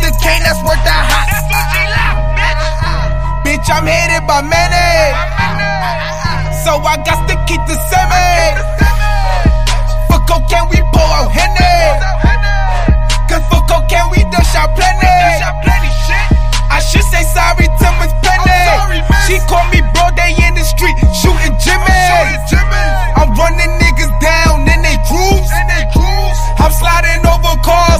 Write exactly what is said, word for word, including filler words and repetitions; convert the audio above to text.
the cane that's worth the hot. Bitch, I'm headed by Manny, so I got to keep the semi.